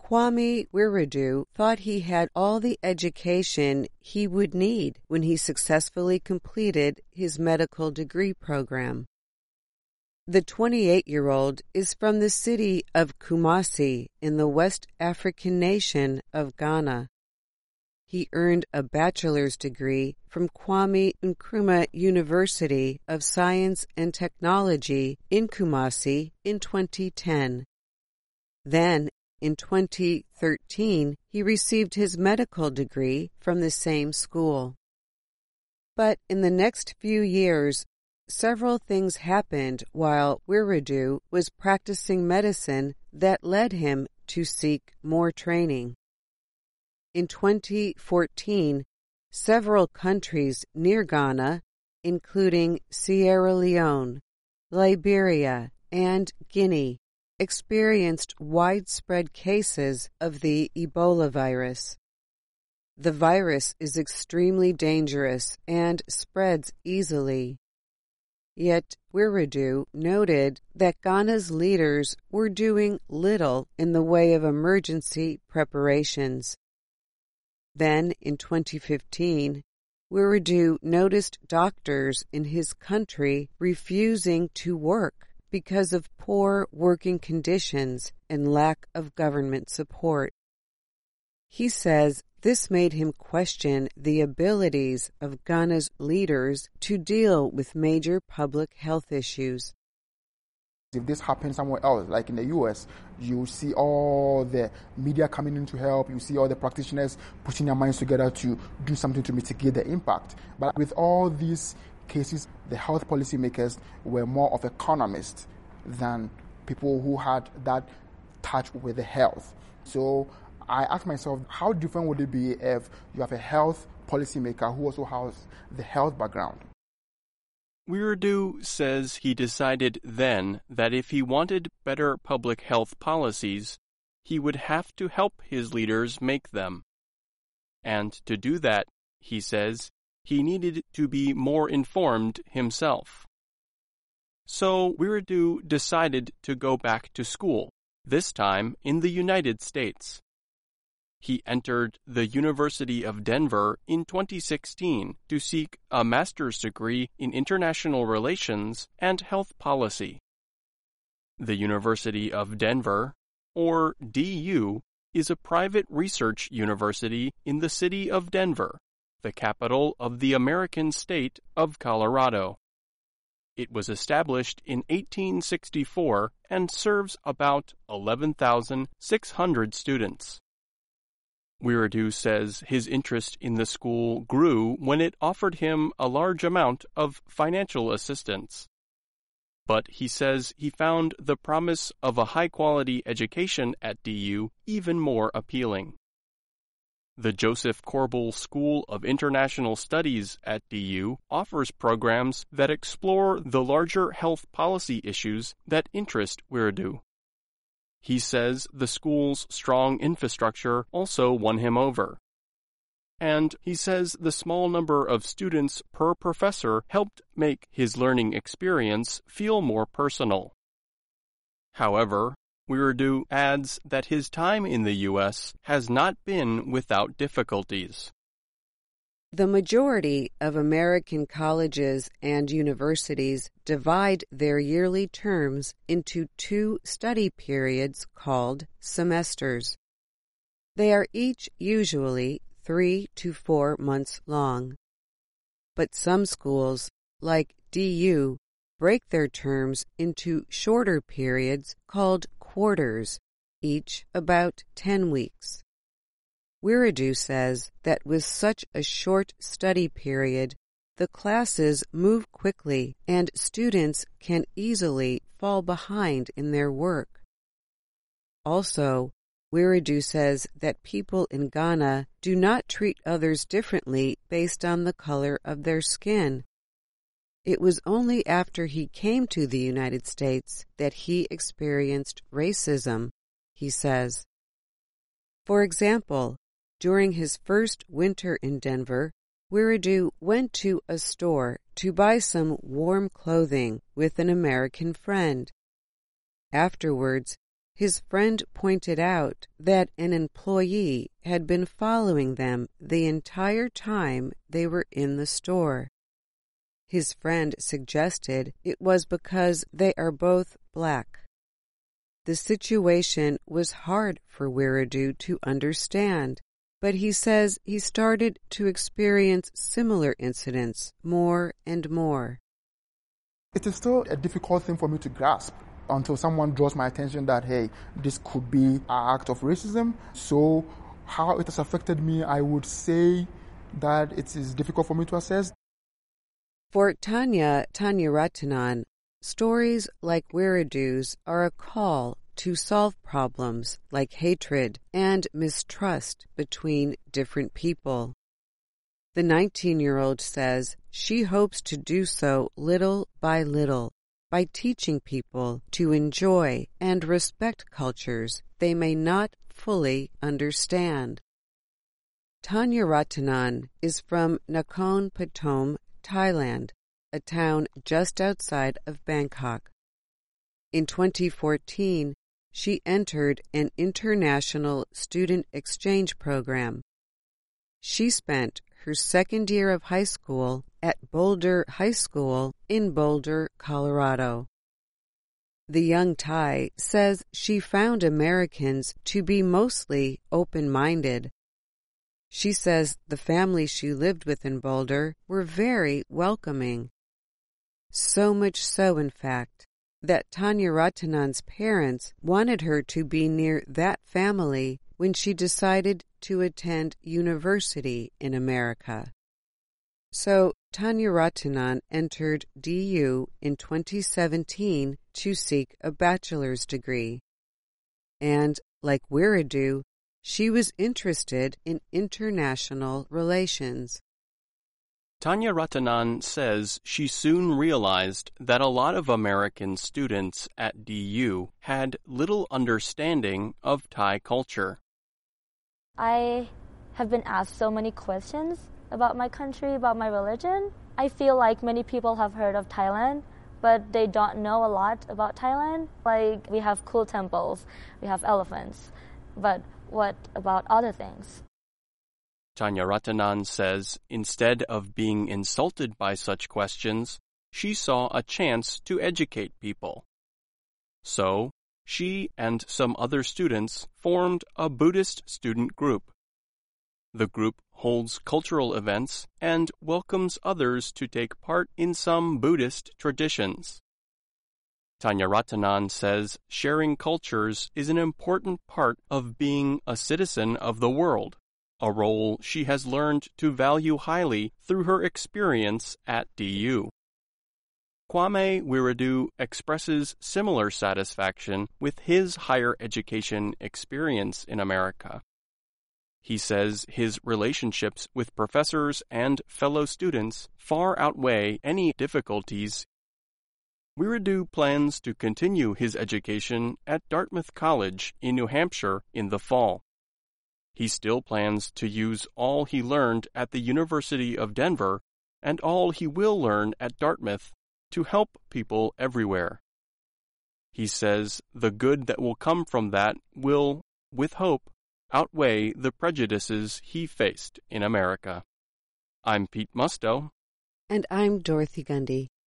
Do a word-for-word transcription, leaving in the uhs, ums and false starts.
Kwame Wiredu thought he had all the education he would need when he successfully completed his medical degree program. The twenty-eight-year-old is from the city of Kumasi in the West African nation of Ghana. He earned a bachelor's degree from Kwame Nkrumah University of Science and Technology in Kumasi in twenty ten. Then, in twenty thirteen, he received his medical degree from the same school. But in the next few years, several things happened while Wiredu was practicing medicine that led him to seek more training. In twenty fourteen, several countries near Ghana, including Sierra Leone, Liberia, and Guinea, experienced widespread cases of the Ebola virus. The virus is extremely dangerous and spreads easily. Yet Wiredu noted that Ghana's leaders were doing little in the way of emergency preparations. Then, in twenty fifteen, Wiredu noticed doctors in his country refusing to work because of poor working conditions and lack of government support. He says this made him question the abilities of Ghana's leaders to deal with major public health issues. If this happens somewhere else, like in the U S, you see all the media coming in to help, you see all the practitioners putting their minds together to do something to mitigate the impact. But with all these cases, the health policymakers were more of economists than people who had that touch with the health. So I asked myself, how different would it be if you have a health policymaker who also has the health background? Wiredu says he decided then that if he wanted better public health policies, he would have to help his leaders make them. And to do that, he says, he needed to be more informed himself. So Wiredu decided to go back to school, this time in the United States. He entered the University of Denver in twenty sixteen to seek a master's degree in international relations and health policy. The University of Denver, or D U, is a private research university in the city of Denver, the capital of the American state of Colorado. It was established in eighteen sixty-four and serves about eleven thousand six hundred students. Wiredu says his interest in the school grew when it offered him a large amount of financial assistance. But he says he found the promise of a high-quality education at D U even more appealing. The Joseph Corbel School of International Studies at D U offers programs that explore the larger health policy issues that interest Wiredu. He says the school's strong infrastructure also won him over. And he says the small number of students per professor helped make his learning experience feel more personal. However, Wiredu adds that his time in the U S has not been without difficulties. The majority of American colleges and universities divide their yearly terms into two study periods called semesters. They are each usually three to four months long. But some schools, like D U, break their terms into shorter periods called quarters, each about ten weeks. Wiredu says that with such a short study period, the classes move quickly and students can easily fall behind in their work. Also, Wiredu says that people in Ghana do not treat others differently based on the color of their skin. It was only after he came to the United States that he experienced racism, he says. For example, during his first winter in Denver, Wiredu went to a store to buy some warm clothing with an American friend. Afterwards, his friend pointed out that an employee had been following them the entire time they were in the store. His friend suggested it was because they are both black. The situation was hard for Wiredu to understand, but he says he started to experience similar incidents more and more. It is still a difficult thing for me to grasp until someone draws my attention that, hey, this could be an act of racism. So how it has affected me, I would say that it is difficult for me to assess. For Tanya Tanyaratanan, stories like Wiredu's are a call to solve problems like hatred and mistrust between different people. The nineteen-year-old says she hopes to do so little by little by teaching people to enjoy and respect cultures they may not fully understand. Tanyaratanan is from Nakhon Pathom, Thailand, a town just outside of Bangkok. In twenty fourteen, she entered an international student exchange program. She spent her second year of high school at Boulder High School in Boulder, Colorado. The young Thai says she found Americans to be mostly open-minded. She says the family she lived with in Boulder were very welcoming. So much so, in fact, that Tanyaratanan's parents wanted her to be near that family when she decided to attend university in America. So Tanyaratanan entered D U in twenty seventeen to seek a bachelor's degree. And, like Wiredu, she was interested in international relations. Tanyaratanan says she soon realized that a lot of American students at D U had little understanding of Thai culture. I have been asked so many questions about my country, about my religion. I feel like many people have heard of Thailand, but they don't know a lot about Thailand. Like, we have cool temples, we have elephants, but what about other things? Tanyaratanan says instead of being insulted by such questions, she saw a chance to educate people. So, she and some other students formed a Buddhist student group. The group holds cultural events and welcomes others to take part in some Buddhist traditions. Tanyaratanan says sharing cultures is an important part of being a citizen of the world, a role she has learned to value highly through her experience at D U. Kwame Wiredu expresses similar satisfaction with his higher education experience in America. He says his relationships with professors and fellow students far outweigh any difficulties. Wiredu plans to continue his education at Dartmouth College in New Hampshire in the fall. He still plans to use all he learned at the University of Denver and all he will learn at Dartmouth to help people everywhere. He says the good that will come from that will, with hope, outweigh the prejudices he faced in America. I'm Pete Musto. And I'm Dorothy Gundy.